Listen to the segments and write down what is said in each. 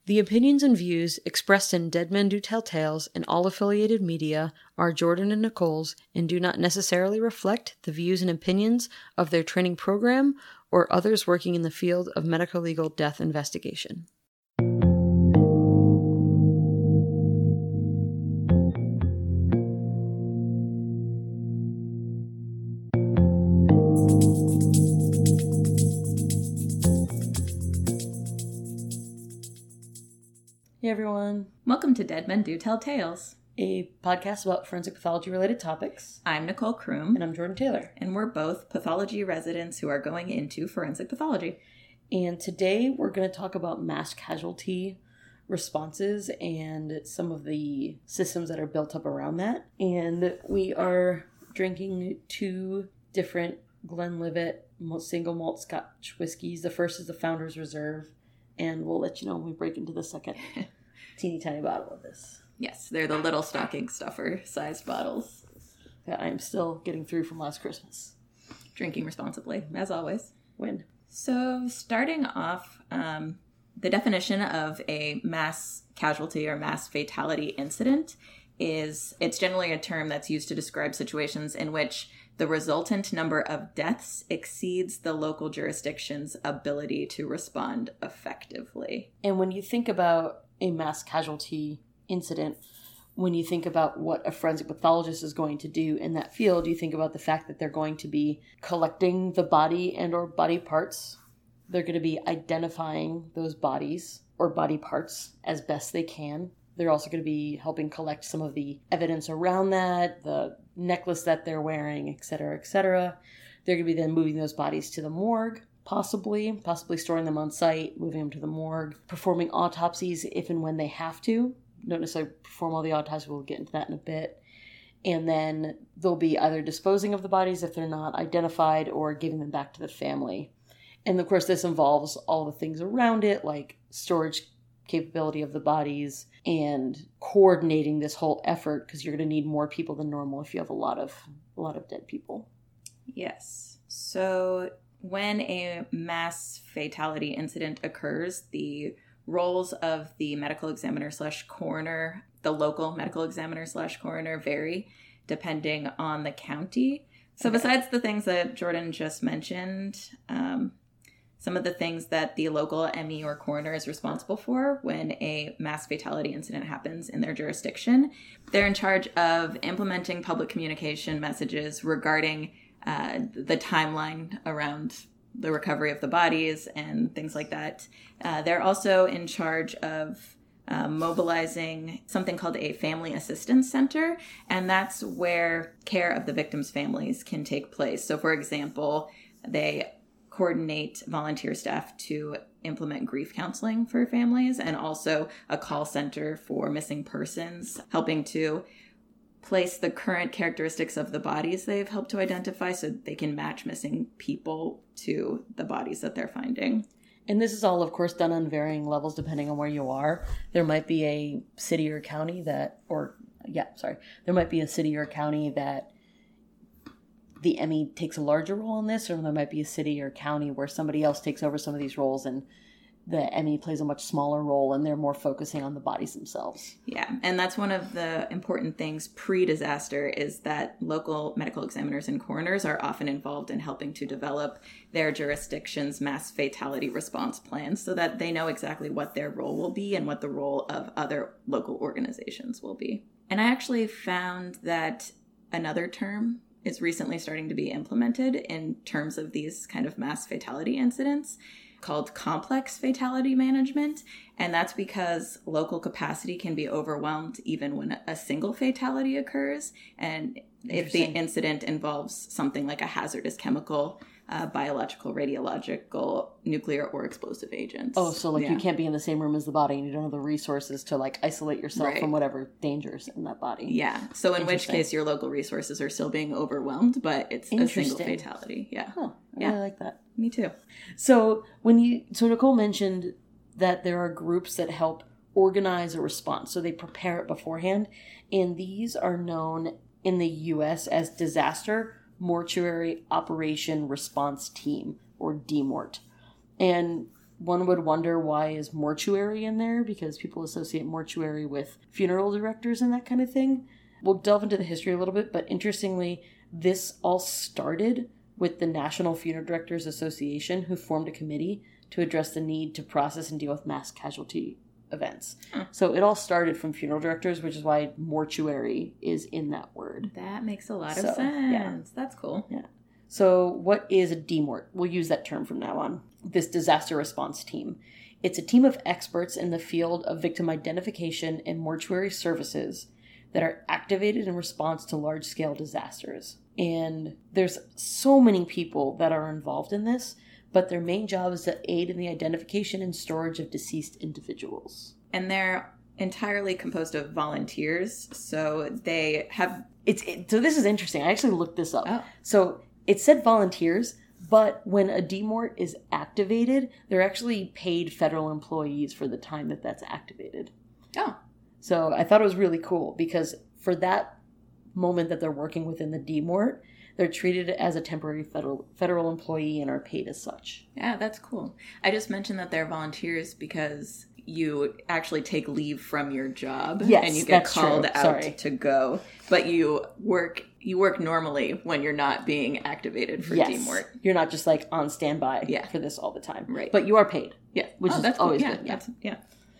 The opinions and views expressed in Dead Men Do Tell Tales and all affiliated media are Jordan and Nicole's and do not necessarily reflect the views and opinions of their training program or others working in the field of medical legal death investigation. Hey everyone. Welcome to Dead Men Do Tell Tales, A podcast about forensic pathology related topics. I'm Nicole Kroom. And I'm Jordan Taylor. And we're both pathology residents who are going into forensic pathology. And today we're going to talk about mass casualty responses and some of the systems that are built up around that. And we are drinking two different Glenlivet single malt Scotch whiskeys. The first is the Founder's Reserve. And we'll let you know when we break into the second teeny tiny bottle of this. Yes, they're the little stocking stuffer sized bottles. That I'm still getting through from last Christmas. Drinking responsibly, as always. Win. So starting off, the definition of a mass casualty or mass fatality incident is, it's generally a term that's used to describe situations in which the resultant number of deaths exceeds the local jurisdiction's ability to respond effectively. And when you think about a mass casualty incident, when you think about what a forensic pathologist is going to do in that field, you think about the fact that they're going to be collecting the body and or body parts. They're going to be identifying those bodies or body parts as best they can. They're also going to be helping collect some of the evidence around that, the necklace that they're wearing, et cetera, et cetera. They're going to be then moving those bodies to the morgue, possibly storing them on site, moving them to the morgue, performing autopsies if and when they have to. Don't necessarily perform all the autopsies, we'll get into that in a bit. And then they'll be either disposing of the bodies if they're not identified or giving them back to the family. And of course, this involves all the things around it, like storage capability of the bodies and coordinating this whole effort, because you're going to need more people than normal if you have a lot of dead people. Yes. So when a mass fatality incident occurs, the roles of the medical examiner / coroner, the local medical examiner / coroner, vary depending on the county. So besides the things that Jordan just mentioned, some of the things that the local ME or coroner is responsible for when a mass fatality incident happens in their jurisdiction, they're in charge of implementing public communication messages regarding the timeline around the recovery of the bodies and things like that. They're also in charge of mobilizing something called a family assistance center, and that's where care of the victims' families can take place. So, for example, they coordinate volunteer staff to implement grief counseling for families, and also a call center for missing persons, helping to place the current characteristics of the bodies they've helped to identify so they can match missing people to the bodies that they're finding. And this is all, of course, done on varying levels depending on where you are. There might be a city or county that the ME takes a larger role in this, or there might be a city or county where somebody else takes over some of these roles and the ME plays a much smaller role and they're more focusing on the bodies themselves. Yeah, and that's one of the important things pre-disaster is that local medical examiners and coroners are often involved in helping to develop their jurisdiction's mass fatality response plans so that they know exactly what their role will be and what the role of other local organizations will be. And I actually found that another term is recently starting to be implemented in terms of these kind of mass fatality incidents called complex fatality management. And that's because local capacity can be overwhelmed even when a single fatality occurs. And if the incident involves something like a hazardous chemical, biological, radiological, nuclear, or explosive agents. Oh, so you can't be in the same room as the body and you don't have the resources to isolate yourself from whatever dangers in that body. Yeah. So in which case your local resources are still being overwhelmed, but it's a single fatality. Yeah. Huh. I really like that. Me too. So Nicole mentioned that there are groups that help organize a response. So they prepare it beforehand. And these are known in the U.S. as Disaster Mortuary Operation Response Team, or DMORT. And one would wonder why is mortuary in there, because people associate mortuary with funeral directors and that kind of thing. We'll delve into the history a little bit, but interestingly, this all started with the National Funeral Directors Association, who formed a committee to address the need to process and deal with mass casualty events. So it all started from funeral directors, which is why mortuary is in that word. That makes a lot of sense. Yeah. That's cool. Yeah. So what is a DMORT? We'll use that term from now on. This disaster response team. It's a team of experts in the field of victim identification and mortuary services that are activated in response to large-scale disasters. And there's so many people that are involved in this, but their main job is to aid in the identification and storage of deceased individuals. And they're entirely composed of volunteers, so they have... So this is interesting. I actually looked this up. Oh. So it said volunteers, but when a DMORT is activated, they're actually paid federal employees for the time that that's activated. Oh. So I thought it was really cool, because for that moment that they're working within the DMORT, they're treated as a temporary federal employee and are paid as such. Yeah, that's cool. I just mentioned that they're volunteers because you actually take leave from your job, yes, and you get called true. out to go, but you work normally when you're not being activated for DMORT. You're not just like on standby for this all the time. Right. But you are paid. Yeah. Which is that's always cool. good. Yeah.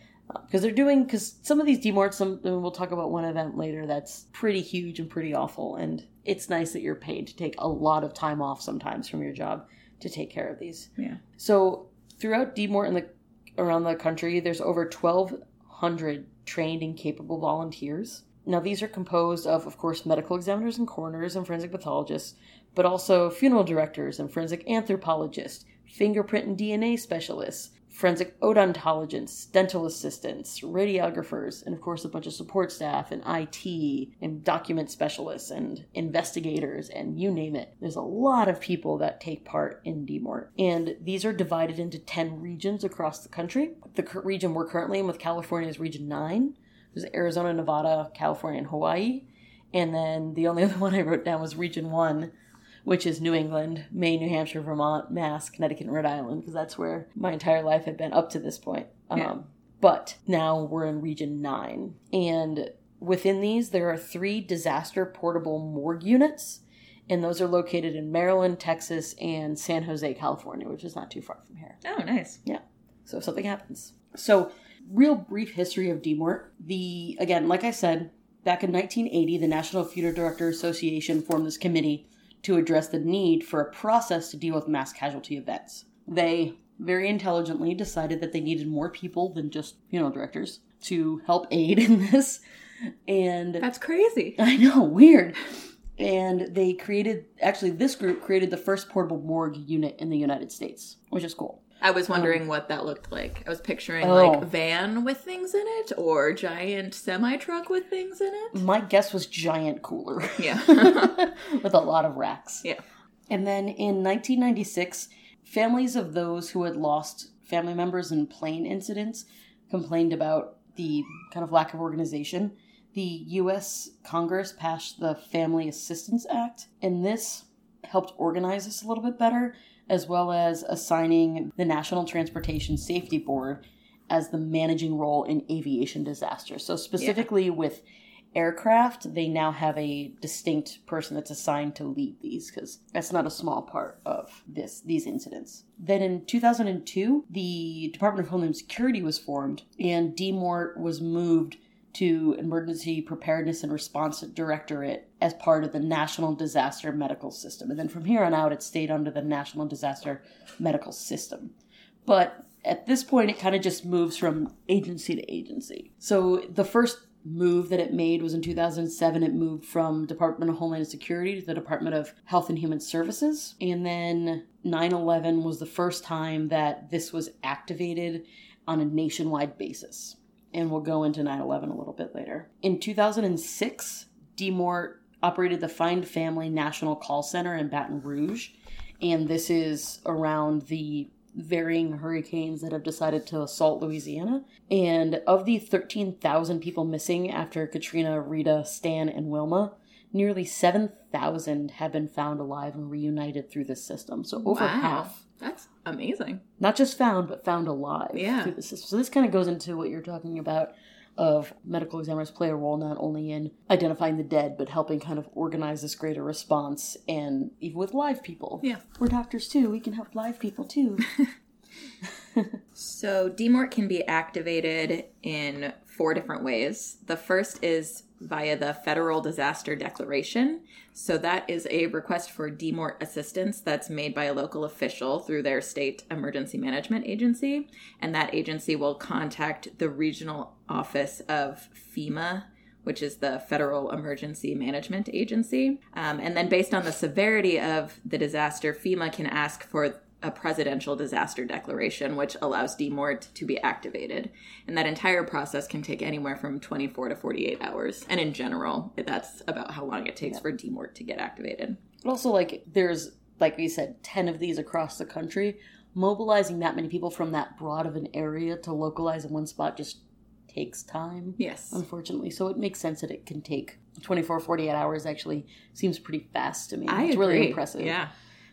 Because some of these DMORTs, we'll talk about one event later that's pretty huge and pretty awful, and it's nice that you're paid to take a lot of time off sometimes from your job to take care of these. Yeah. So throughout DMORT around the country, there's over 1,200 trained and capable volunteers. Now, these are composed of course, medical examiners and coroners and forensic pathologists, but also funeral directors and forensic anthropologists, fingerprint and DNA specialists, forensic odontologists, dental assistants, radiographers, and of course a bunch of support staff and IT and document specialists and investigators and you name it. There's a lot of people that take part in DMORT. And these are divided into 10 regions across the country. The region we're currently in with California is Region 9. There's Arizona, Nevada, California, and Hawaii. And then the only other one I wrote down was Region 1, which is New England, Maine, New Hampshire, Vermont, Mass, Connecticut, and Rhode Island, because that's where my entire life had been up to this point. But now we're in Region 9. And within these, there are 3 disaster portable morgue units, and those are located in Maryland, Texas, and San Jose, California, which is not too far from here. Oh, nice. Yeah. So if something happens. So, real brief history of DMORT. Again, like I said, back in 1980, the National Funeral Directors Association formed this committee to address the need for a process to deal with mass casualty events. They very intelligently decided that they needed more people than just funeral directors to help aid in this. And that's crazy. I know, weird. And they this group created the first portable morgue unit in the United States, which is cool. I was wondering what that looked like. I was picturing like van with things in it or giant semi-truck with things in it. My guess was giant cooler. Yeah. With a lot of racks. Yeah. And then in 1996, families of those who had lost family members in plane incidents complained about the kind of lack of organization. The U.S. Congress passed the Family Assistance Act, and this helped organize this a little bit better, as well as assigning the National Transportation Safety Board as the managing role in aviation disasters. So specifically with aircraft, they now have a distinct person that's assigned to lead these, because that's not a small part of these incidents. Then in 2002, the Department of Homeland Security was formed, and DMORT was moved to Emergency Preparedness and Response Directorate as part of the National Disaster Medical System. And then from here on out, it stayed under the National Disaster Medical System. But at this point, it kind of just moves from agency to agency. So the first move that it made was in 2007. It moved from Department of Homeland Security to the Department of Health and Human Services. And then 9/11 was the first time that this was activated on a nationwide basis. And we'll go into 9/11 a little bit later. In 2006, DMORT operated the Find Family National Call Center in Baton Rouge. And this is around the varying hurricanes that have decided to assault Louisiana. And of the 13,000 people missing after Katrina, Rita, Stan, and Wilma, nearly 7,000 have been found alive and reunited through this system. So over half That's amazing. Not just found, but found alive Yeah. through the system. So this kind of goes into what you're talking about of medical examiners play a role not only in identifying the dead, but helping kind of organize this greater response, and even with live people. Yeah. We're doctors too. We can help live people too. So DMORT can be activated in 4 different ways. The first is via the Federal Disaster Declaration. So that is a request for DMORT assistance that's made by a local official through their state emergency management agency. And that agency will contact the regional office of FEMA, which is the Federal Emergency Management Agency. And then based on the severity of the disaster, FEMA can ask for a presidential disaster declaration, which allows DMORT to be activated. And that entire process can take anywhere from 24 to 48 hours. And in general, that's about how long it takes for DMORT to get activated. But also, like, there's, like we said, 10 of these across the country. Mobilizing that many people from that broad of an area to localize in one spot just takes time. Yes. Unfortunately. So it makes sense that it can take 24, 48 hours. Actually seems pretty fast to me. I It's agree. really impressive. Yeah.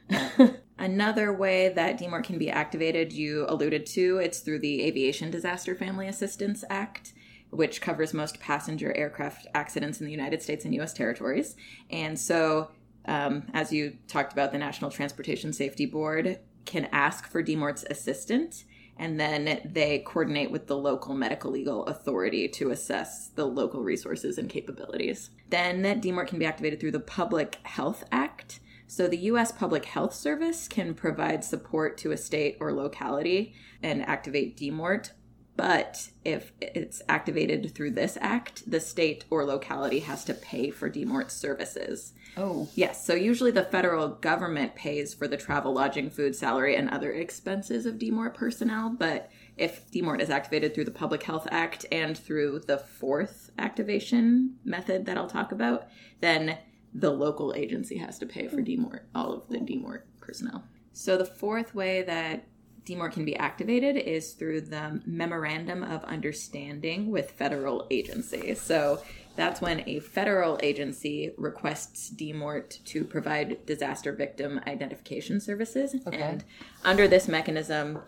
Another way that DMORT can be activated, you alluded to, it's through the Aviation Disaster Family Assistance Act, which covers most passenger aircraft accidents in the United States and U.S. territories. And so, as you talked about, the National Transportation Safety Board can ask for DMORT's assistance, and then they coordinate with the local medical legal authority to assess the local resources and capabilities. Then DMORT can be activated through the Public Health Act. So the U.S. Public Health Service can provide support to a state or locality and activate DMORT. But if it's activated through this act, the state or locality has to pay for DMORT services. Oh. Yes, so usually the federal government pays for the travel, lodging, food, salary, and other expenses of DMORT personnel. But if DMORT is activated through the Public Health Act and through the 4th activation method that I'll talk about, then the local agency has to pay for DMORT, all of the DMORT personnel. So the 4th way that DMORT can be activated is through the Memorandum of Understanding with federal agencies. So that's when a federal agency requests DMORT to provide disaster victim identification services. Okay. And under this mechanism,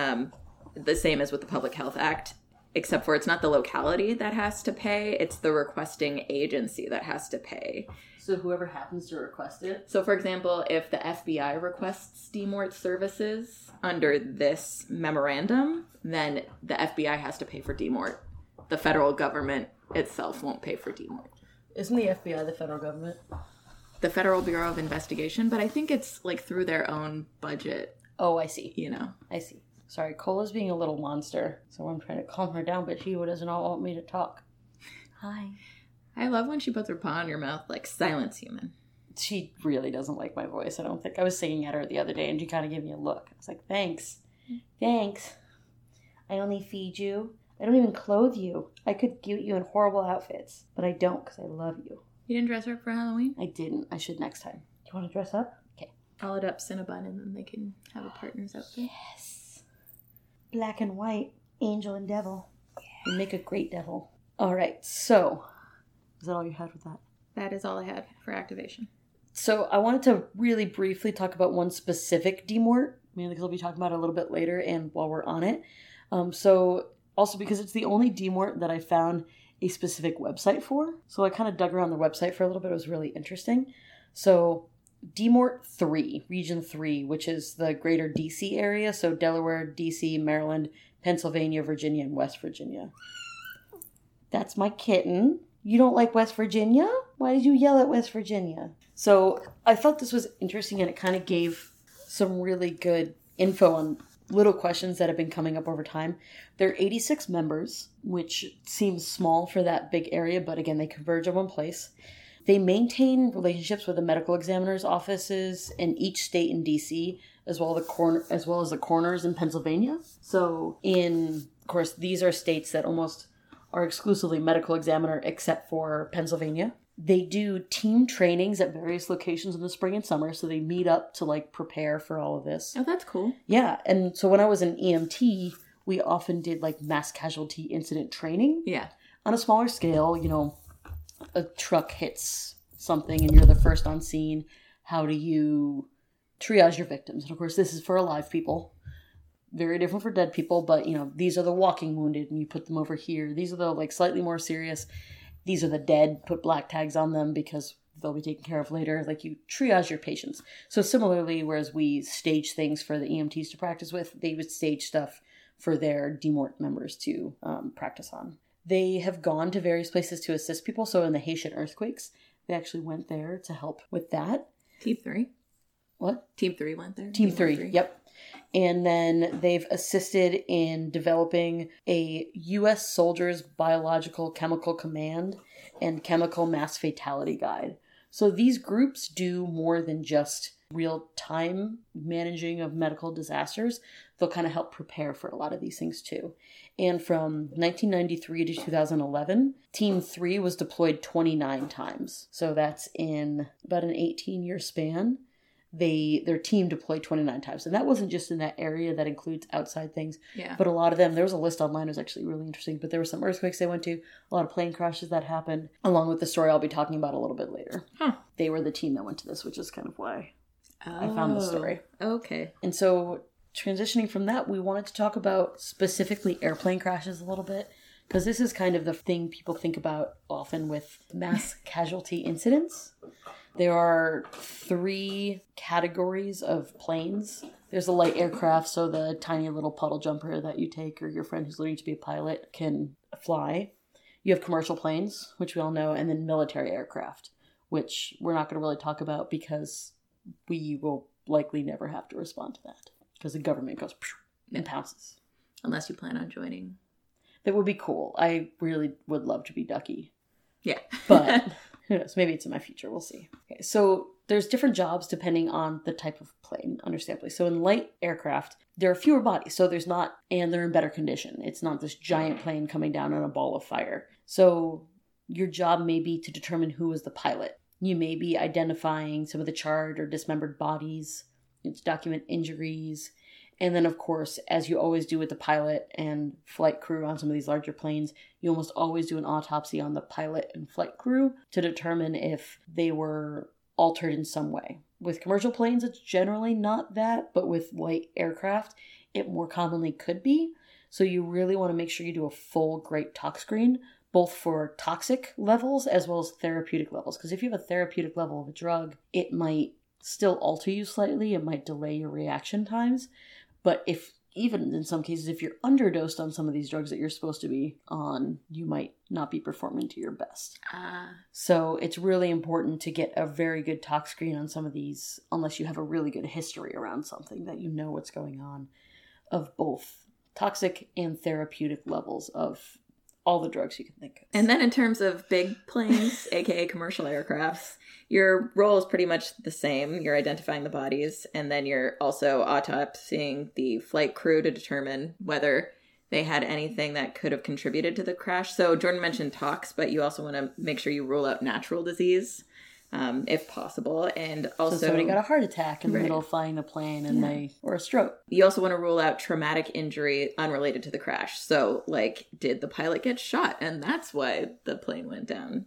the same as with the Public Health Act, except for it's not the locality that has to pay, it's the requesting agency that has to pay. So whoever happens to request it? So, for example, if the FBI requests DMORT services under this memorandum, then the FBI has to pay for DMORT. The federal government itself won't pay for DMORT. Isn't the FBI the federal government? The Federal Bureau of Investigation, but I think it's like through their own budget, Oh, I see. you know. I see. Sorry, Cola's being a little monster, so I'm trying to calm her down, but she doesn't want me to talk. Hi. I love when she puts her paw in your mouth like silence human. She really doesn't like my voice, I don't think. I was singing at her the other day, and she kind of gave me a look. I was like, thanks. Thanks. I only feed you. I don't even clothe you. I could get you in horrible outfits, but I don't because I love you. You didn't dress her up for Halloween? I didn't. I should next time. Do you want to dress up? Okay. All it up Cinnabon, and then they can have a partner's outfit. Yes. Black and white, angel and devil. You make a great devil. All right, so is that all you had with that? That is all I had for activation. So I wanted to really briefly talk about one specific DMORT, mainly because I'll be talking about it a little bit later and while we're on it. So also because it's the only DMORT that I found a specific website for. So I kind of dug around the website for a little bit. It was really interesting. So DMORT 3, Region 3, which is the greater DC area. So Delaware, DC, Maryland, Pennsylvania, Virginia, and West Virginia. That's my kitten. You don't like West Virginia? Why did you yell at West Virginia? So I thought this was interesting, and it kind of gave some really good info on little questions that have been coming up over time. There are 86 members, which seems small for that big area, but again, they converge in one place. They maintain relationships with the medical examiner's offices in each state in DC, as well as the coroners in Pennsylvania. So of course, these are states that almost are exclusively medical examiner except for Pennsylvania. They do team trainings at various locations in the spring and summer, so they meet up to prepare for all of this. Oh, that's cool. Yeah, and so when I was an EMT, we often did mass casualty incident training. Yeah. On a smaller scale, a truck hits something and you're the first on scene. How do you triage your victims. And of course, this is for alive people. Very different for dead people, but these are the walking wounded and you put them over here. These are the like slightly more serious. These are the dead, put black tags on them because they'll be taken care of later. Like you triage your patients. So similarly, whereas we stage things for the EMTs to practice with, they would stage stuff for their DMORT members to practice on. They have gone to various places to assist people. So in the Haitian earthquakes, they actually went there to help with that. Team 3. What? Team 3 went there? Team 3, yep. And then they've assisted in developing a U.S. Soldiers Biological Chemical Command and Chemical Mass Fatality Guide. So these groups do more than just real-time managing of medical disasters. They'll kind of help prepare for a lot of these things too. And from 1993 to 2011, Team 3 was deployed 29 times. So that's in about an 18-year span. Their team deployed 29 times. And that wasn't just in that area. That includes outside things. Yeah. But a lot of them, there was a list online. It was actually really interesting. But there were some earthquakes they went to, a lot of plane crashes that happened, along with the story I'll be talking about a little bit later. Huh. They were the team that went to this, which is kind of why I found the story. Okay. And so transitioning from that, we wanted to talk about specifically airplane crashes a little bit. Because this is kind of the thing people think about often with mass casualty incidents. There are 3 categories of planes. There's a light aircraft, so the tiny little puddle jumper that you take or your friend who's learning to be a pilot can fly. You have commercial planes, which we all know, and then military aircraft, which we're not going to really talk about because we will likely never have to respond to that. Because the government goes and pounces. Unless you plan on joining. That would be cool. I really would love to be Ducky. Yeah. But who knows? Maybe it's in my future. We'll see. Okay, so there's different jobs depending on the type of plane, understandably. So in light aircraft, there are fewer bodies. So and they're in better condition. It's not this giant plane coming down on a ball of fire. So your job may be to determine who is the pilot. You may be identifying some of the charred or dismembered bodies, to document injuries. And then, of course, as you always do with the pilot and flight crew on some of these larger planes, you almost always do an autopsy on the pilot and flight crew to determine if they were altered in some way. With commercial planes, it's generally not that, but with light aircraft, it more commonly could be. So you really want to make sure you do a full great tox screen, both for toxic levels as well as therapeutic levels. Because if you have a therapeutic level of a drug, it might still alter you slightly. It might delay your reaction times. But even in some cases, if you're underdosed on some of these drugs that you're supposed to be on, you might not be performing to your best. So it's really important to get a very good tox screen on some of these, unless you have a really good history around something that you know what's going on, of both toxic and therapeutic levels of all the drugs you can think of. And then in terms of big planes, aka commercial aircrafts, your role is pretty much the same. You're identifying the bodies, and then you're also autopsying the flight crew to determine whether they had anything that could have contributed to the crash. So Jordan mentioned tox, but you also want to make sure you rule out natural disease, if possible. And also, so somebody got a heart attack in the middle of flying the plane or a stroke. You also want to rule out traumatic injury unrelated to the crash. So, like, did the pilot get shot? And that's why the plane went down.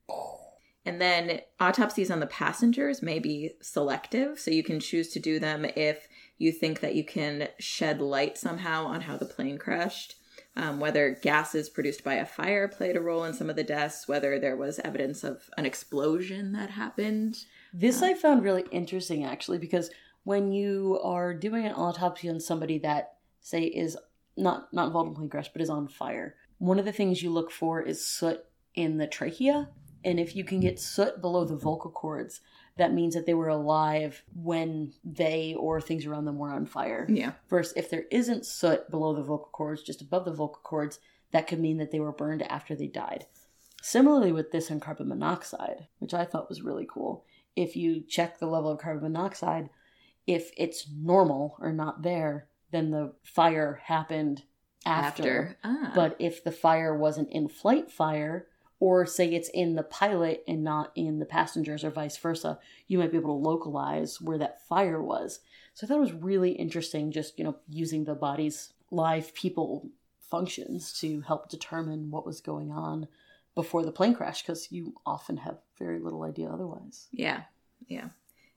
And then autopsies on the passengers may be selective. So you can choose to do them if you think that you can shed light somehow on how the plane crashed. Whether gases produced by a fire played a role in some of the deaths, whether there was evidence of an explosion that happened. This I found really interesting, actually, because when you are doing an autopsy on somebody that, say, is not involved in plane crash, but is on fire, one of the things you look for is soot in the trachea. And if you can get soot below the vocal cords, that means that they were alive when they or things around them were on fire. Yeah. Versus if there isn't soot below the vocal cords, just above the vocal cords, that could mean that they were burned after they died. Similarly with this and carbon monoxide, which I thought was really cool. If you check the level of carbon monoxide, if it's normal or not there, then the fire happened after. But if the fire wasn't in-flight fire, or say it's in the pilot and not in the passengers or vice versa, you might be able to localize where that fire was. So I thought it was really interesting just, using the body's live people functions to help determine what was going on before the plane crash, because you often have very little idea otherwise. Yeah, yeah.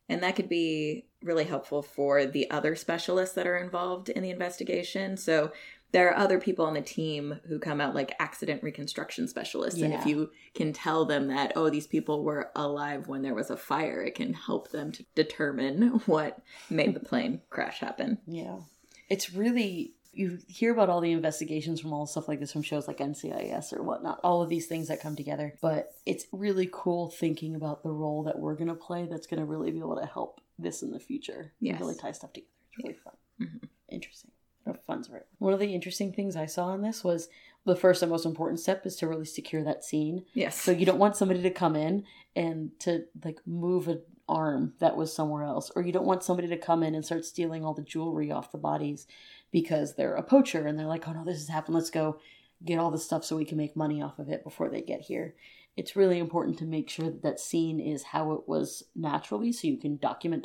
And that could be really helpful for the other specialists that are involved in the investigation. So there are other people on the team who come out like accident reconstruction specialists. Yeah. And if you can tell them that, oh, these people were alive when there was a fire, it can help them to determine what made the plane crash happen. Yeah. It's really, you hear about all the investigations from all stuff like this from shows like NCIS or whatnot, all of these things that come together. But it's really cool thinking about the role that we're going to play that's going to really be able to help this in the future. Yes. And really tie stuff together. It's really fun. Mm-hmm. Interesting. Fun's right. One of the interesting things I saw in this was the first and most important step is to really secure that scene. Yes. So you don't want somebody to come in and to like move an arm that was somewhere else, or you don't want somebody to come in and start stealing all the jewelry off the bodies because they're a poacher and they're like, oh no, this has happened. Let's go get all the stuff so we can make money off of it before they get here. It's really important to make sure that that scene is how it was naturally, so you can document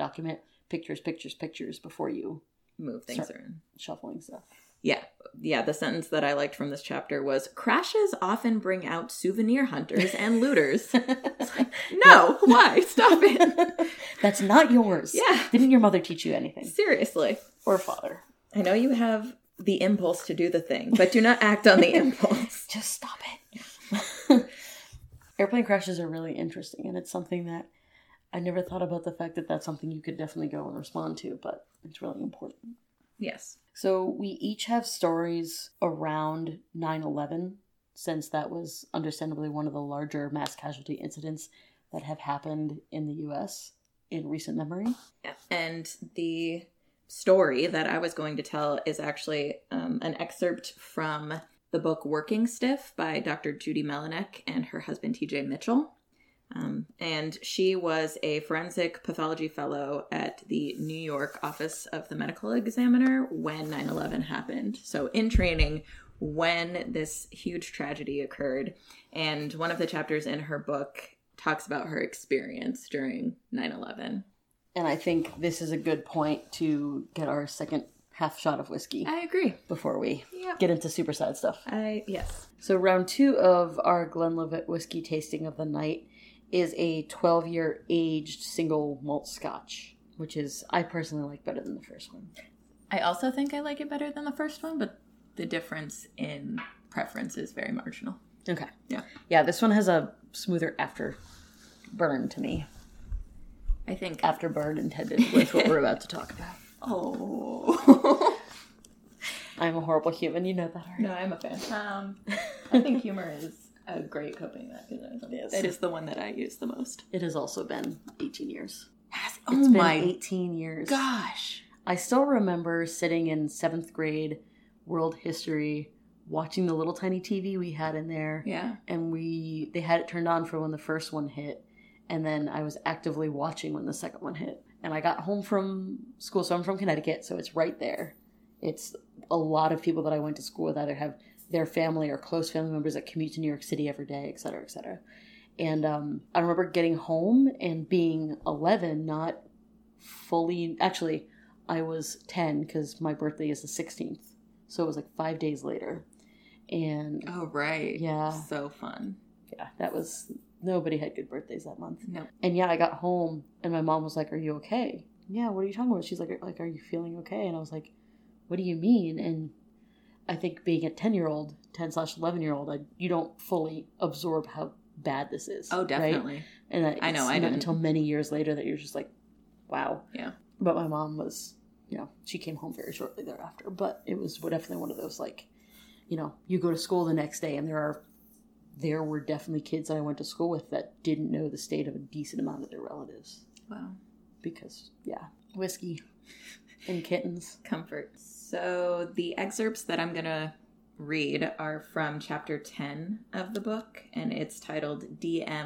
pictures before you move things around. Shuffling stuff. Yeah. The sentence that I liked from this chapter was, crashes often bring out souvenir hunters and looters. It's like, no, why? Stop it. That's not yours. Yeah. Didn't your mother teach you anything? Seriously. Or father? I know you have the impulse to do the thing, but do not act on the impulse. Just stop it. Airplane crashes are really interesting, and it's something that I never thought about, the fact that that's something you could definitely go and respond to, but it's really important. Yes. So we each have stories around 9/11, since that was understandably one of the larger mass casualty incidents that have happened in the U.S. in recent memory. Yeah. And the story that I was going to tell is actually an excerpt from the book Working Stiff by Dr. Judy Melinek and her husband TJ Mitchell. And she was a forensic pathology fellow at the New York office of the medical examiner when 9/11 happened. So in training when this huge tragedy occurred. And one of the chapters in her book talks about her experience during 9/11. And I think this is a good point to get our second half shot of whiskey. I agree. Before we get into super sad stuff. Yes. So round 2 of our Glenlivet whiskey tasting of the night is a 12-year aged single malt scotch, which is, I personally like better than the first one. I also think I like it better than the first one, but the difference in preference is very marginal. Okay. Yeah. Yeah, this one has a smoother after burn to me. I think afterburn intended with what we're about to talk about. Oh. I'm a horrible human, you know that already. No, I'm a fan. I think humor is a great coping mechanism. Yes. It is the one that I use the most. It has also been 18 years. It's been 18 years. Gosh. I still remember sitting in 7th grade world history, watching the little tiny TV we had in there. Yeah. And they had it turned on for when the first one hit. And then I was actively watching when the second one hit. And I got home from school, so I'm from Connecticut, so it's right there. It's a lot of people that I went to school with either have their family or close family members that commute to New York City every day, et cetera, et cetera. And I remember getting home and being 11, not fully... Actually, I was 10 because my birthday is the 16th. So it was like 5 days later. And... Oh, right. Yeah. So fun. Yeah, that was... Nobody had good birthdays that month. No. And yeah, I got home and my mom was like, "Are you okay?" "Yeah, what are you talking about?" She's like, "Are you feeling okay?" And I was like, "What do you mean?" And I think being a 10-year-old, 10/11-year-old, you don't fully absorb how bad this is. Oh, definitely. Right? And I know, I not didn't. until many years later that you're just like, wow. Yeah. But my mom was, she came home very shortly thereafter. But it was definitely one of those, like, you go to school the next day and there were definitely kids that I went to school with that didn't know the state of a decent amount of their relatives. Wow. Because, whiskey and kittens. Comfort. So the excerpts that I'm going to read are from chapter 10 of the book, and it's titled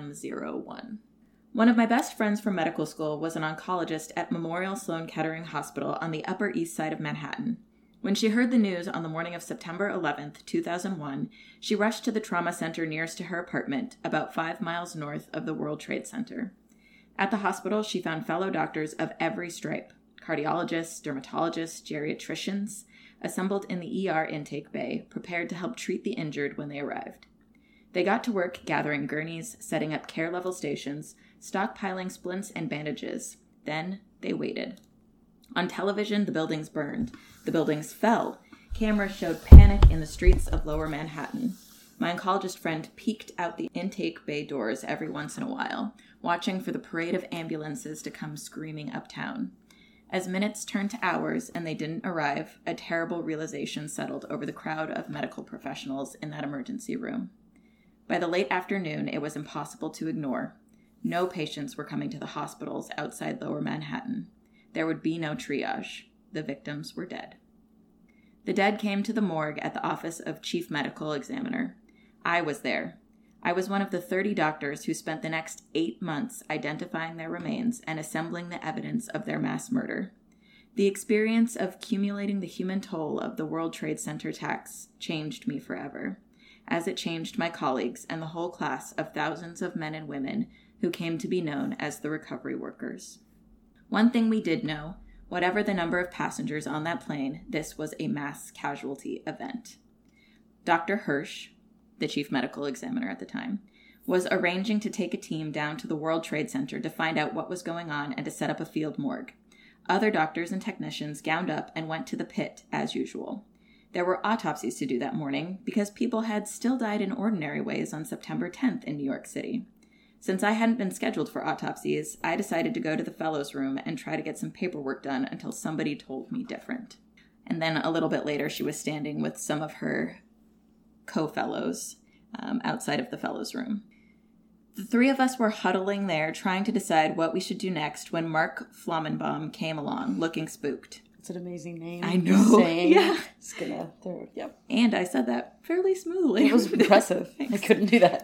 DM01. One of my best friends from medical school was an oncologist at Memorial Sloan Kettering Hospital on the Upper East Side of Manhattan. When she heard the news on the morning of September 11th, 2001, she rushed to the trauma center nearest to her apartment, about 5 miles north of the World Trade Center. At the hospital, she found fellow doctors of every stripe, cardiologists, dermatologists, geriatricians, assembled in the ER intake bay, prepared to help treat the injured when they arrived. They got to work gathering gurneys, setting up care level stations, stockpiling splints and bandages, Then they waited. On television, the buildings burned. The buildings fell. Cameras showed panic in the streets of Lower Manhattan. My oncologist friend peeked out the intake bay doors every once in a while, watching for the parade of ambulances to come screaming uptown. As minutes turned to hours and they didn't arrive, a terrible realization settled over the crowd of medical professionals in that emergency room. By the late afternoon, it was impossible to ignore. No patients were coming to the hospitals outside Lower Manhattan. There would be no triage. The victims were dead. The dead came to the morgue at the office of Chief Medical Examiner. I was there. I was one of the 30 doctors who spent the next 8 months identifying their remains and assembling the evidence of their mass murder. The experience of accumulating the human toll of the World Trade Center attacks changed me forever, as it changed my colleagues and the whole class of thousands of men and women who came to be known as the recovery workers. One thing we did know, whatever the number of passengers on that plane, this was a mass casualty event. Dr. Hirsch, the chief medical examiner at the time, was arranging to take a team down to the World Trade Center to find out what was going on and to set up a field morgue. Other doctors and technicians gowned up and went to the pit as usual. There were autopsies to do that morning because people had still died in ordinary ways on September 10th in New York City. Since I hadn't been scheduled for autopsies, I decided to go to the fellows' room and try to get some paperwork done until somebody told me different. And then a little bit later, she was standing with some of her co-fellows outside of the fellows' room. The three of us were huddling there trying to decide what we should do next when Mark Flamenbaum came along, looking spooked. It's an amazing name. I know. Yeah. It's gonna, yep. And I said that fairly smoothly. It was impressive. I couldn't do that.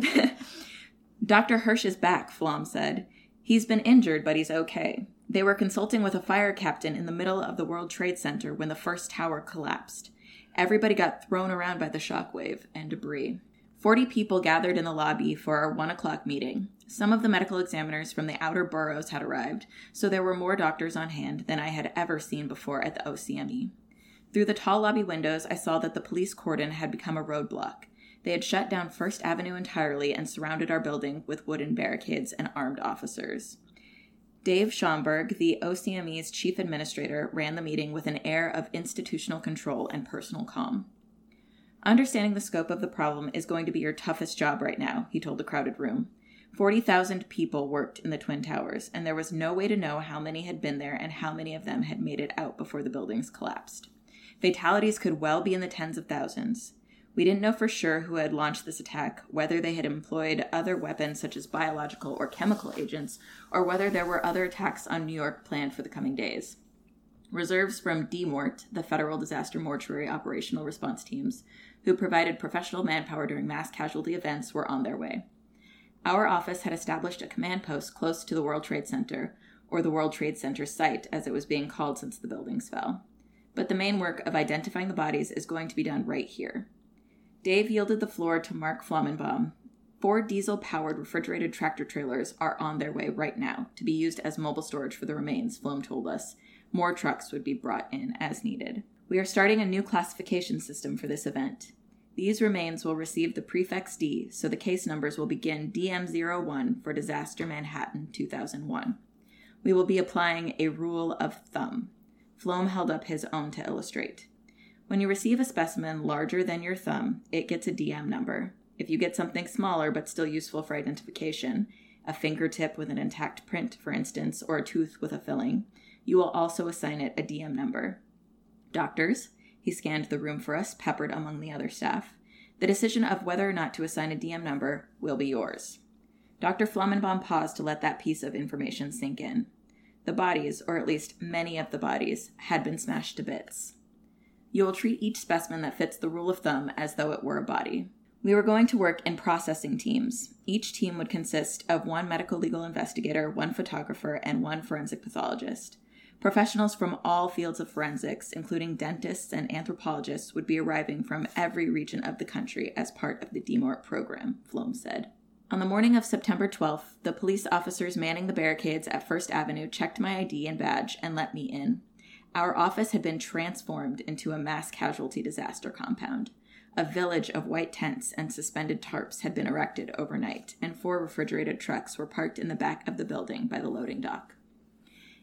Dr. Hirsch is back, Flom said. He's been injured, but he's okay. They were consulting with a fire captain in the middle of the World Trade Center when the first tower collapsed. Everybody got thrown around by the shockwave and debris. 40 people gathered in the lobby for our 1 o'clock meeting. Some of the medical examiners from the outer boroughs had arrived, so there were more doctors on hand than I had ever seen before at the OCME. Through the tall lobby windows, I saw that the police cordon had become a roadblock. They had shut down First Avenue entirely and surrounded our building with wooden barricades and armed officers. Dave Schomburg, the OCME's chief administrator, ran the meeting with an air of institutional control and personal calm. Understanding the scope of the problem is going to be your toughest job right now, he told the crowded room. 40,000 people worked in the Twin Towers, and there was no way to know how many had been there and how many of them had made it out before the buildings collapsed. Fatalities could well be in the tens of thousands. We didn't know for sure who had launched this attack, whether they had employed other weapons such as biological or chemical agents, or whether there were other attacks on New York planned for the coming days. Reserves from DMORT, the Federal Disaster Mortuary Operational Response Teams, who provided professional manpower during mass casualty events, were on their way. Our office had established a command post close to the World Trade Center, or the World Trade Center site as it was being called since the buildings fell. But the main work of identifying the bodies is going to be done right here. Dave yielded the floor to Mark Flamenbaum. 4 diesel-powered refrigerated tractor trailers are on their way right now to be used as mobile storage for the remains, Flom told us. More trucks would be brought in as needed. We are starting a new classification system for this event. These remains will receive the prefix D, so the case numbers will begin DM01 for Disaster Manhattan 2001. We will be applying a rule of thumb. Flom held up his own to illustrate. When you receive a specimen larger than your thumb, it gets a DM number. If you get something smaller but still useful for identification, a fingertip with an intact print, for instance, or a tooth with a filling, you will also assign it a DM number. Doctors, he scanned the room for us, peppered among the other staff, the decision of whether or not to assign a DM number will be yours. Dr. Flamenbaum paused to let that piece of information sink in. The bodies, or at least many of the bodies, had been smashed to bits. You will treat each specimen that fits the rule of thumb as though it were a body. We were going to work in processing teams. Each team would consist of 1 medical legal investigator, 1 photographer, and 1 forensic pathologist. Professionals from all fields of forensics, including dentists and anthropologists, would be arriving from every region of the country as part of the DMORT program, Flom said. On the morning of September 12th, the police officers manning the barricades at First Avenue checked my ID and badge and let me in. Our office had been transformed into a mass casualty disaster compound. A village of white tents and suspended tarps had been erected overnight, and 4 refrigerated trucks were parked in the back of the building by the loading dock.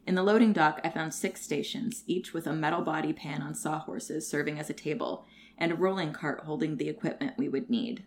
In the loading dock, I found 6 stations, each with a metal body pan on sawhorses serving as a table, and a rolling cart holding the equipment we would need.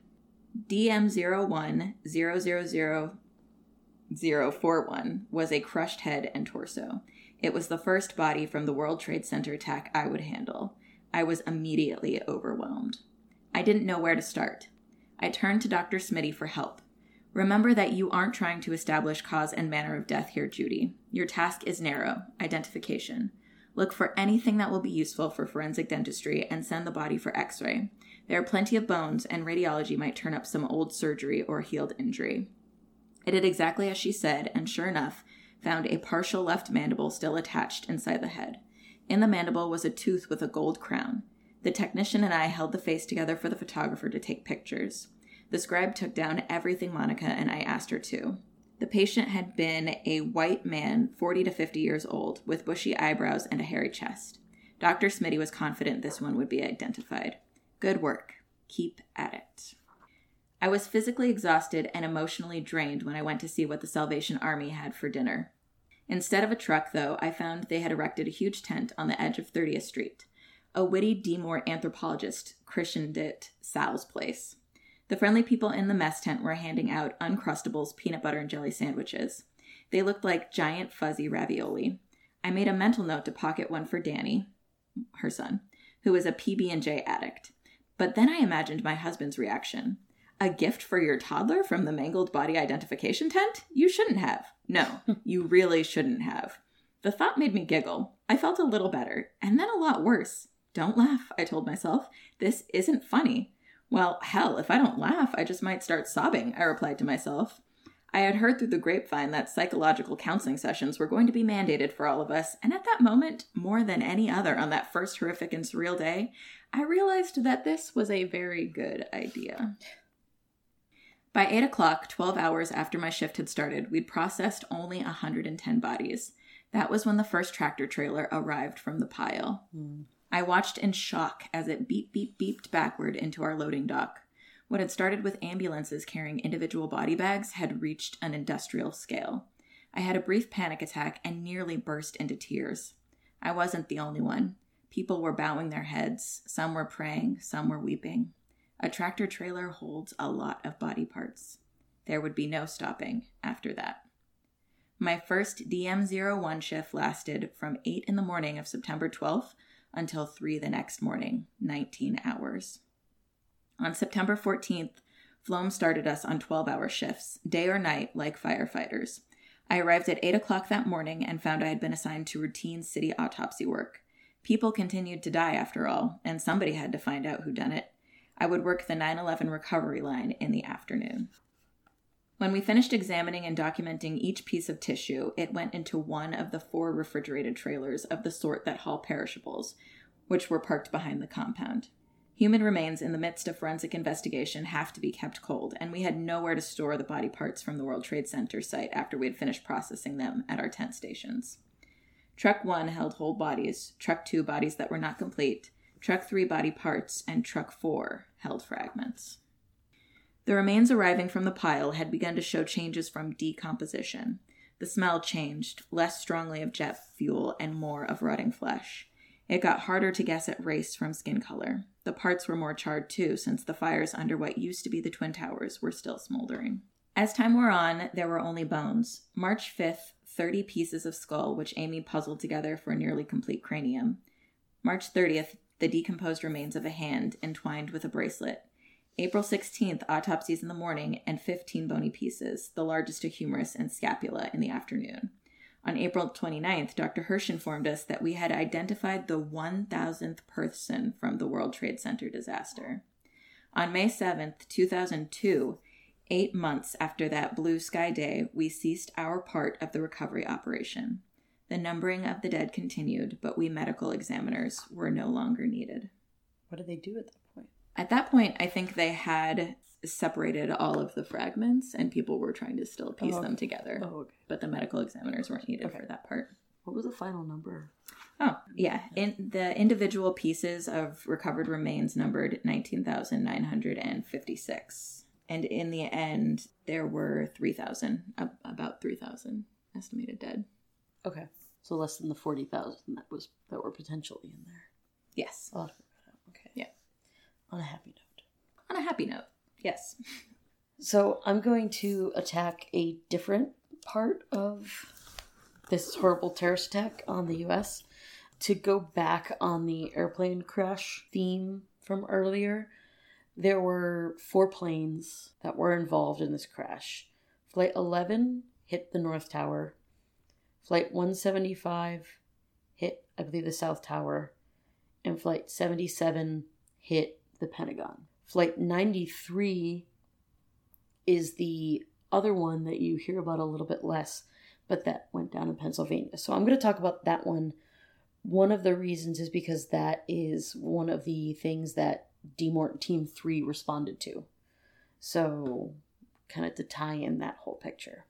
DM01000041 was a crushed head and torso. It was the first body from the World Trade Center attack I would handle. I was immediately overwhelmed. I didn't know where to start. I turned to Dr. Smitty for help. Remember that you aren't trying to establish cause and manner of death here, Judy. Your task is narrow, identification. Look for anything that will be useful for forensic dentistry and send the body for x-ray. There are plenty of bones, and radiology might turn up some old surgery or healed injury. I did exactly as she said, and sure enough, found a partial left mandible still attached inside the head. In the mandible was a tooth with a gold crown. The technician and I held the face together for the photographer to take pictures. The scribe took down everything Monica and I asked her to. The patient had been a white man, 40 to 50 years old, with bushy eyebrows and a hairy chest. Dr. Smitty was confident this one would be identified. Good work. Keep at it. I was physically exhausted and emotionally drained when I went to see what the Salvation Army had for dinner. Instead of a truck, though, I found they had erected a huge tent on the edge of 30th Street. A witty D-Moore anthropologist christened it Sal's Place. The friendly people in the mess tent were handing out Uncrustables peanut butter and jelly sandwiches. They looked like giant fuzzy ravioli. I made a mental note to pocket one for Danny, her son, who is a PB&J addict. But then I imagined my husband's reaction. A gift for your toddler from the mangled body identification tent? You shouldn't have. No, you really shouldn't have. The thought made me giggle. I felt a little better, and then a lot worse. Don't laugh, I told myself. This isn't funny. Well, hell, if I don't laugh, I just might start sobbing, I replied to myself. I had heard through the grapevine that psychological counseling sessions were going to be mandated for all of us, and at that moment, more than any other on that first horrific and surreal day, I realized that this was a very good idea. By 8 o'clock, 12 hours after my shift had started, we'd processed only 110 bodies. That was when the first tractor trailer arrived from the pile. I watched in shock as it beeped backward into our loading dock. What had started with ambulances carrying individual body bags had reached an industrial scale. I had a brief panic attack and nearly burst into tears. I wasn't the only one. People were bowing their heads. Some were praying, some were weeping. A tractor trailer holds a lot of body parts. There would be no stopping after that. My first DM01 shift lasted from 8 in the morning of September 12th until 3 the next morning, 19 hours. On September 14th, Flom started us on 12-hour shifts, day or night, like firefighters. I arrived at 8 o'clock that morning and found I had been assigned to routine city autopsy work. People continued to die after all, and somebody had to find out who done it. I would work the 9/11 recovery line in the afternoon. When we finished examining and documenting each piece of tissue, it went into one of the 4 refrigerated trailers of the sort that haul perishables, which were parked behind the compound. Human remains in the midst of forensic investigation have to be kept cold, and we had nowhere to store the body parts from the World Trade Center site after we had finished processing them at our tent stations. Truck 1 held whole bodies, Truck 2 bodies that were not complete, Truck 3 body parts, and Truck 4 held fragments. The remains arriving from the pile had begun to show changes from decomposition. The smell changed, less strongly of jet fuel and more of rotting flesh. It got harder to guess at race from skin color. The parts were more charred too, since the fires under what used to be the Twin Towers were still smoldering. As time wore on, there were only bones. March 5th, 30 pieces of skull, which Amy puzzled together for a nearly complete cranium. March 30th, the decomposed remains of a hand entwined with a bracelet. April 16th, autopsies in the morning, and 15 bony pieces, the largest a humerus and scapula, in the afternoon. On April 29th, Dr. Hirsch informed us that we had identified the 1,000th person from the World Trade Center disaster. On May 7th, 2002, 8 months after that blue sky day, we ceased our part of the recovery operation. The numbering of the dead continued, but we medical examiners were no longer needed. What did they do at that point? At that point, I think they had separated all of the fragments and people were trying to still piece them together. Okay. But the medical examiners weren't needed for that part. What was the final number? Oh, yeah. The individual pieces of recovered remains numbered 19,956. And in the end, there were 3,000, about 3,000 estimated dead. Okay. So less than the 40,000 that were potentially in there. Yes. Oh, okay. Yeah. On a happy note. On a happy note. Yes. So I'm going to attack a different part of this horrible terrorist attack on the U.S. To go back on the airplane crash theme from earlier, there were 4 planes that were involved in this crash. Flight 11 hit the North Tower. Flight 175 hit, I believe, the South Tower. And Flight 77 hit the Pentagon. Flight 93 is the other one that you hear about a little bit less, but that went down in Pennsylvania. So I'm going to talk about that one. One of the reasons is because that is one of the things that DMORT Team 3 responded to. So kind of to tie in that whole picture.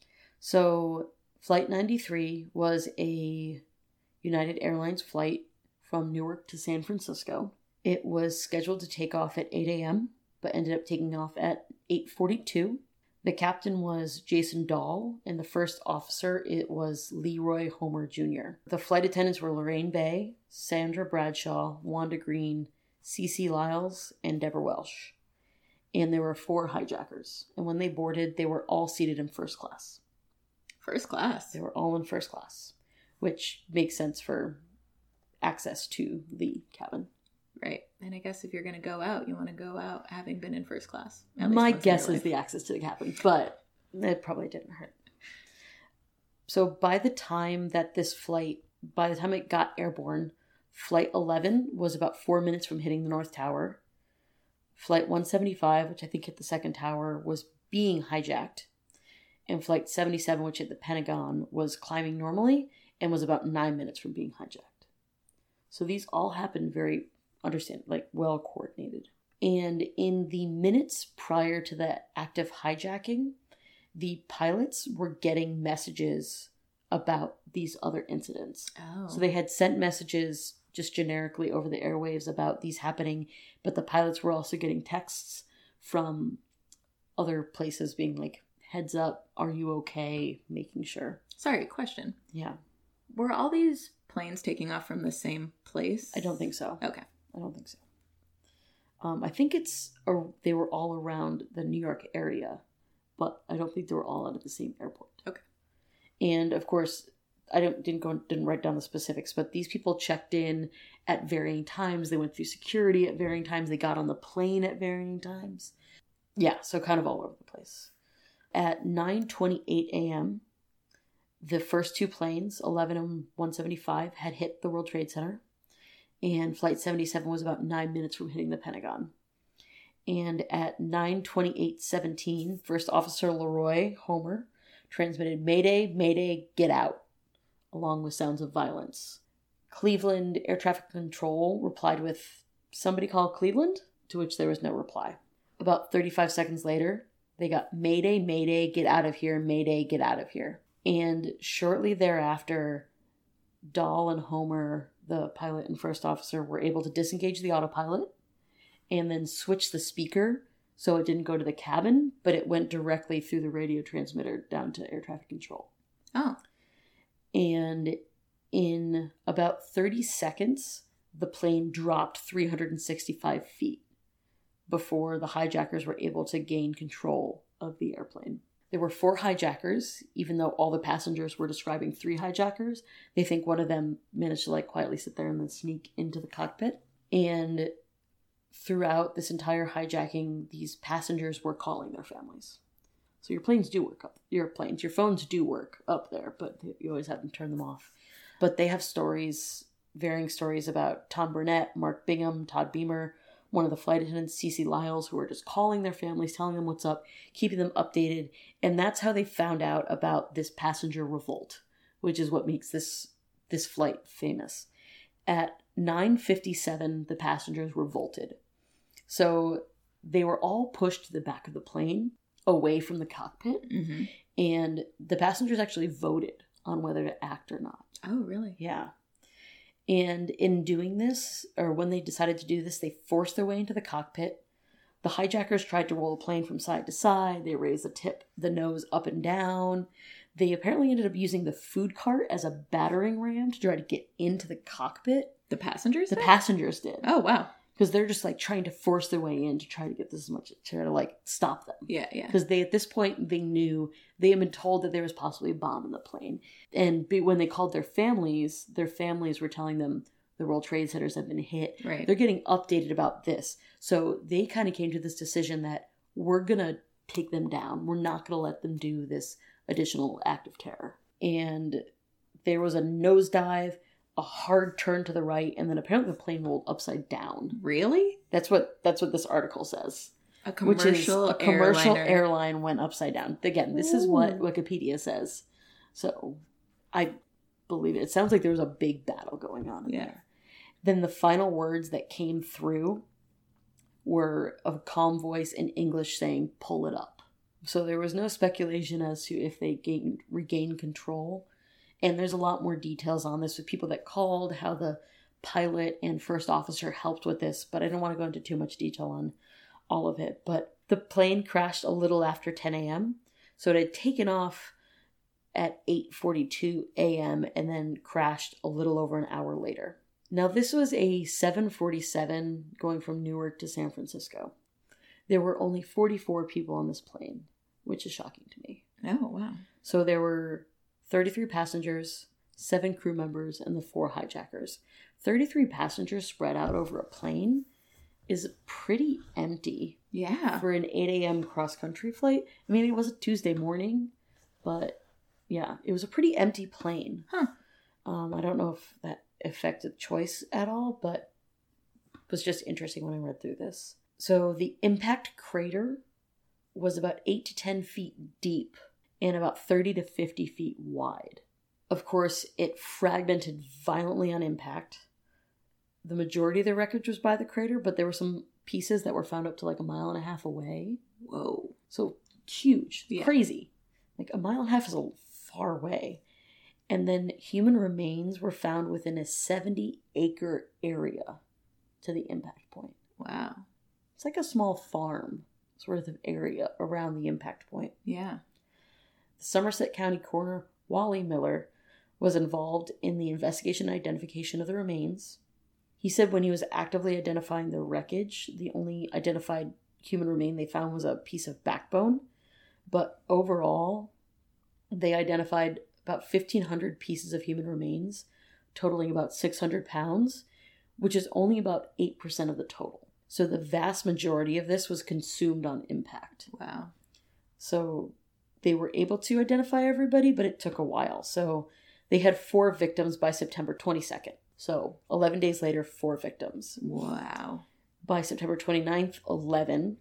So Flight 93 was a United Airlines flight from Newark to San Francisco. It was scheduled to take off at 8 a.m., but ended up taking off at 8:42. The captain was Jason Dahl, and the first officer, it was Leroy Homer Jr. The flight attendants were Lorraine Bay, Sandra Bradshaw, Wanda Green, Cece Lyles, and Deborah Welsh. And there were 4 hijackers. And when they boarded, they were all seated in first class. First class. They were all in first class, which makes sense for access to the cabin. Right. And I guess if you're going to go out, you want to go out having been in first class. My guess is the access to the cabin, but it probably didn't hurt. So by the time it got airborne, Flight 11 was about 4 minutes from hitting the North Tower. Flight 175, which I think hit the second tower, was being hijacked. And Flight 77, which hit the Pentagon, was climbing normally and was about 9 minutes from being hijacked. So these all happened very well coordinated. And in the minutes prior to the active hijacking, the pilots were getting messages about these other incidents. Oh. So they had sent messages just generically over the airwaves about these happening, but the pilots were also getting texts from other places being like, heads up, are you okay? Making sure. Sorry, question. Yeah. Were all these planes taking off from the same place? I don't think so. Okay. I don't think so. I think they were all around the New York area, but I don't think they were all out of the same airport. Okay. And of course, I didn't write down the specifics, but these people checked in at varying times. They went through security at varying times. They got on the plane at varying times. Yeah, so kind of all over the place. At 9:28 a.m., the first 2 planes, 11 and 175, had hit the World Trade Center. And Flight 77 was about 9 minutes from hitting the Pentagon. And at 9:28:17, First Officer Leroy Homer transmitted, "Mayday, Mayday, get out," along with sounds of violence. Cleveland Air Traffic Control replied with, "Somebody call Cleveland?" To which there was no reply. About 35 seconds later, they got, "Mayday, Mayday, get out of here, Mayday, get out of here." And shortly thereafter, Dahl and Homer, the pilot and first officer, were able to disengage the autopilot and then switch the speaker so it didn't go to the cabin, but it went directly through the radio transmitter down to air traffic control. Oh. And in about 30 seconds, the plane dropped 365 feet before the hijackers were able to gain control of the airplane. There were 4 hijackers, even though all the passengers were describing 3 hijackers. They think one of them managed to quietly sit there and then sneak into the cockpit. And throughout this entire hijacking, these passengers were calling their families. So your phones do work up there, but you always have to turn them off. But they have varying stories about Tom Burnett, Mark Bingham, Todd Beamer, one of the flight attendants, Cece Lyles, who were just calling their families, telling them what's up, keeping them updated. And that's how they found out about this passenger revolt, which is what makes this flight famous. At 9:57, the passengers revolted. So they were all pushed to the back of the plane, away from the cockpit. Mm-hmm. And the passengers actually voted on whether to act or not. Oh, really? Yeah. And in doing this, or when they decided to do this, they forced their way into the cockpit. The hijackers tried to roll the plane from side to side. They raised the nose up and down. They apparently ended up using the food cart as a battering ram to try to get into the cockpit. The passengers? The passengers did. Oh, wow. Because they're just like trying to force their way in to try to get this as much, to try to like stop them. Yeah. Because at this point, they knew, they had been told that there was possibly a bomb in the plane. And when they called their families were telling them the World Trade Centers had been hit. Right. They're getting updated about this. So they kind of came to this decision that we're going to take them down. We're not going to let them do this additional act of terror. And there was a nosedive, a hard turn to the right, and then apparently the plane rolled upside down. Really? That's what this article says. A commercial airline went upside down. Again, this is what Wikipedia says. So I believe it. It sounds like there was a big battle going on in there. Then the final words that came through were a calm voice in English saying, "Pull it up." So there was no speculation as to if they regained control. And there's a lot more details on this with people that called, how the pilot and first officer helped with this, but I don't want to go into too much detail on all of it. But the plane crashed a little after 10 a.m. So it had taken off at 8:42 a.m. and then crashed a little over an hour later. Now, this was a 747 going from Newark to San Francisco. There were only 44 people on this plane, which is shocking to me. Oh, wow. So there were 33 passengers, 7 crew members, and the 4 hijackers. 33 passengers spread out over a plane is pretty empty. Yeah. For an 8 a.m. cross-country flight. I mean, it was a Tuesday morning, but yeah, it was a pretty empty plane. Huh. I don't know if that affected choice at all, but it was just interesting when I read through this. So the impact crater was about 8 to 10 feet deep and about 30 to 50 feet wide. Of course, it fragmented violently on impact. The majority of the wreckage was by the crater, but there were some pieces that were found up to like 1.5 miles away. Whoa. So huge. Yeah. Crazy. Like 1.5 miles is a far away. And then human remains were found within a 70-acre area to the impact point. Wow. It's like a small farm sort of area around the impact point. Yeah. The Somerset County coroner, Wally Miller, was involved in the investigation and identification of the remains. He said when he was actively identifying the wreckage, the only identified human remain they found was a piece of backbone. But overall, they identified about 1,500 pieces of human remains, totaling about 600 pounds, which is only about 8% of the total. So the vast majority of this was consumed on impact. Wow. So they were able to identify everybody, but it took a while. So they had 4 victims by September 22nd. So 11 days later, 4 victims. Wow. By September 29th, 11.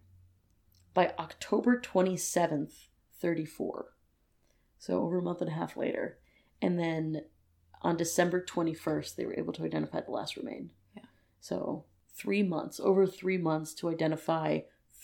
By October 27th, 34. So over a month and a half later. And then on December 21st, they were able to identify the last remain. Yeah. So 3 months, over 3 months to identify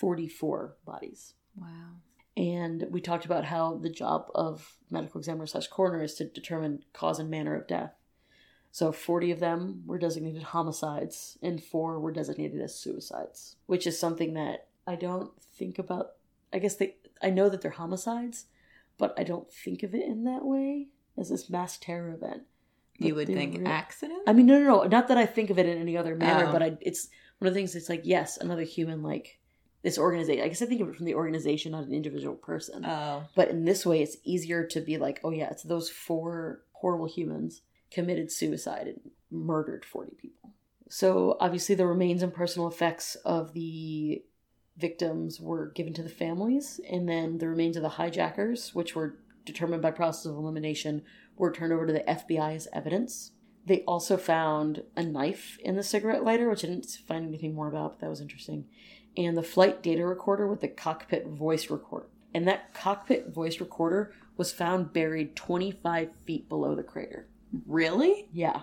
44 bodies. Wow. And we talked about how the job of medical examiner / coroner is to determine cause and manner of death. So 40 of them were designated homicides and 4 were designated as suicides, which is something that I don't think about. I guess I know that they're homicides, but I don't think of it in that way as this mass terror event. But you would think accident? I mean, no. Not that I think of it in any other manner, but it's one of the things. It's like, yes, another human, like this organization. I guess I think of it from the organization, not an individual person. Oh. But in this way, it's easier to be like, oh yeah, it's those 4 horrible humans committed suicide and murdered 40 people. So obviously the remains and personal effects of the victims were given to the families, and then the remains of the hijackers, which were determined by process of elimination, were turned over to the FBI as evidence. They also found a knife in the cigarette lighter, which I didn't find anything more about, but that was interesting. And the flight data recorder with the cockpit voice recorder. And that cockpit voice recorder was found buried 25 feet below the crater. Really? Yeah.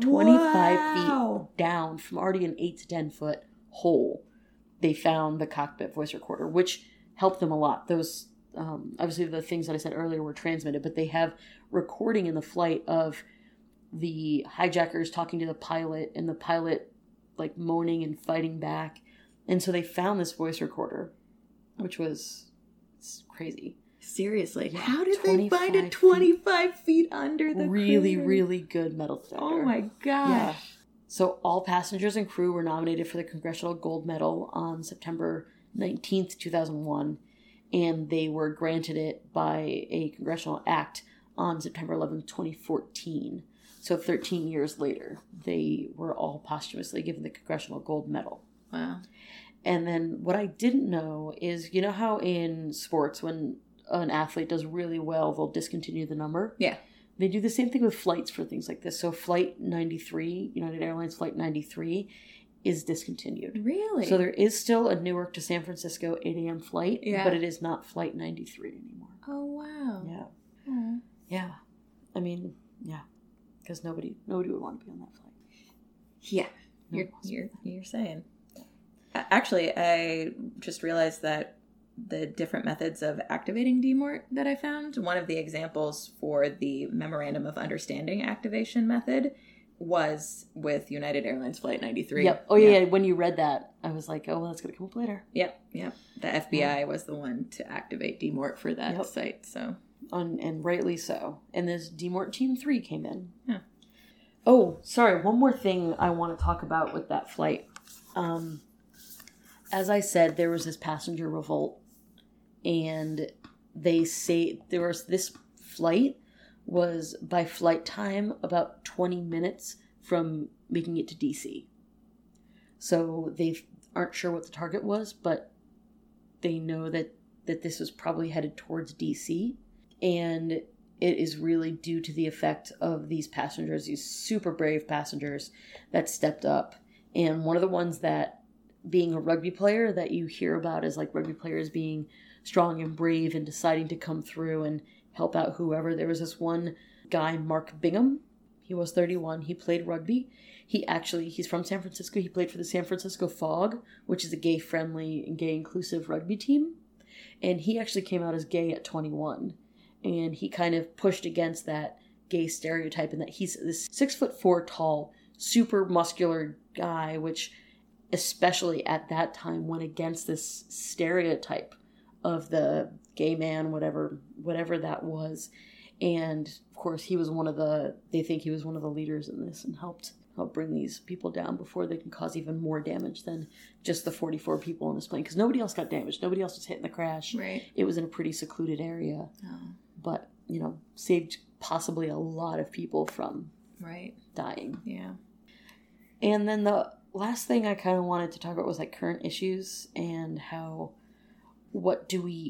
25 feet down from already an 8 to 10 foot hole. They found the cockpit voice recorder, which helped them a lot. Those, obviously the things that I said earlier were transmitted, but they have recording in the flight of the hijackers talking to the pilot and the pilot like moaning and fighting back. And so they found this voice recorder, which was crazy. Seriously. Yeah, How did they find 25 it 25 feet under the Really, crater? really good metal detector. Oh my gosh. Yeah. So all passengers and crew were nominated for the Congressional Gold Medal on September 19th, 2001, and they were granted it by a congressional act on September 11th, 2014. So 13 years later, they were all posthumously given the Congressional Gold Medal. Wow. And then what I didn't know is, you know how in sports, when an athlete does really well, they'll discontinue the number? Yeah. They do the same thing with flights for things like this. So Flight 93, United Airlines Flight 93, is discontinued. Really? So there is still a Newark to San Francisco 8 a.m. flight, Yeah. but it is not Flight 93 anymore. Oh, wow. Yeah. Oh. Yeah. I mean, yeah. Because nobody would want to be on that flight. Yeah. No You're saying. Actually, I just realized that the different methods of activating DMORT that I found, one of the examples for the Memorandum of Understanding activation method was with United Airlines Flight 93. Yep. Oh, yeah. When you read that, I was like, oh, well, that's going to come up later. Yep. The FBI was the one to activate DMORT for that site, so. And rightly so. And this DMORT Team 3 came in. Yeah. Oh, sorry. One more thing I want to talk about with that flight. As I said, there was this passenger revolt, and they say there was this flight was by flight time about 20 minutes from making it to DC. So they aren't sure what the target was, but they know that this was probably headed towards DC, and it is really due to the effect of these passengers, these super brave passengers that stepped up. And one of the ones that, being a rugby player, that you hear about is like rugby players being strong and brave and deciding to come through and help out whoever. There was this one guy, Mark Bingham. He was 31. He played rugby. He's from San Francisco. He played for the San Francisco Fog, which is a gay-friendly and gay-inclusive rugby team. And he actually came out as gay at 21. And he kind of pushed against that gay stereotype, and that he's this 6'4" tall, super muscular guy, which especially at that time went against this stereotype of the gay man, whatever that was. And of course he was they think he was one of the leaders in this and helped bring these people down before they can cause even more damage than just the 44 people on this plane. Because nobody else got damaged. Nobody else was hit in the crash. Right. It was in a pretty secluded area. Oh. But, saved possibly a lot of people from dying. Yeah. And then the last thing I kind of wanted to talk about was like current issues and how, what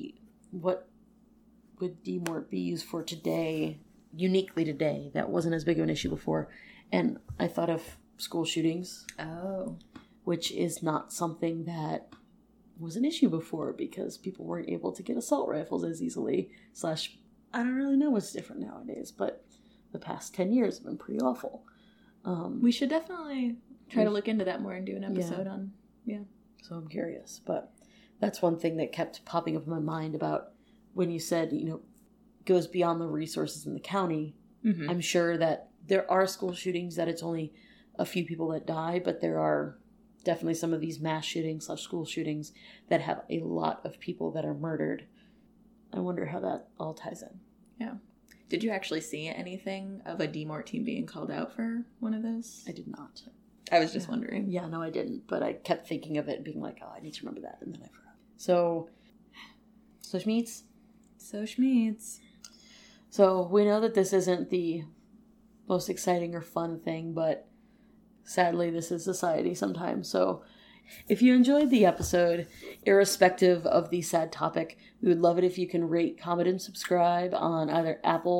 would DMORT be used for today, uniquely today, that wasn't as big of an issue before. And I thought of school shootings. Oh. Which is not something that was an issue before because people weren't able to get assault rifles as easily. I don't really know what's different nowadays, but the past 10 years have been pretty awful. We should definitely try to look into that more and do an episode on. So I'm curious, but that's one thing that kept popping up in my mind about when you said, goes beyond the resources in the county. Mm-hmm. I'm sure that there are school shootings that it's only a few people that die, but there are definitely some of these mass shootings / school shootings that have a lot of people that are murdered. I wonder how that all ties in. Yeah. Did you actually see anything of a DMORT team being called out for one of those? I did not. I was just wondering. Yeah, no, I didn't. But I kept thinking of it and being like, oh, I need to remember that. And then I forgot. So Schmeats. So we know that this isn't the most exciting or fun thing, but sadly this is society sometimes. So if you enjoyed the episode, irrespective of the sad topic, we would love it if you can rate, comment, and subscribe on either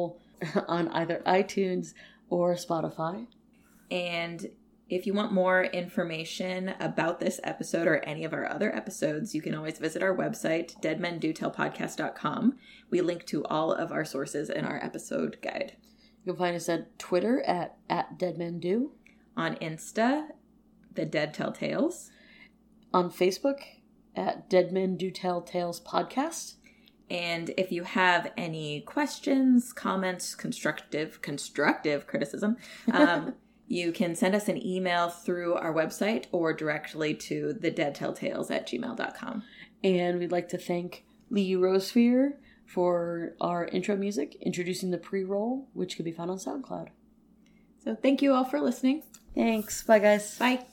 iTunes or Spotify. And if you want more information about this episode or any of our other episodes, you can always visit our website, deadmendotellpodcast.com. We link to all of our sources in our episode guide. You can find us at Twitter at deadmendo. On Insta, The Dead Tell Tales. On Facebook at Dead Men Do Tell Tales Podcast. And if you have any questions, comments, constructive criticism, you can send us an email through our website or directly to thedeadtelltales@gmail.com. And we'd like to thank Lee Rosefear for our intro music, introducing the pre-roll, which could be found on SoundCloud. So thank you all for listening. Thanks. Bye, guys. Bye.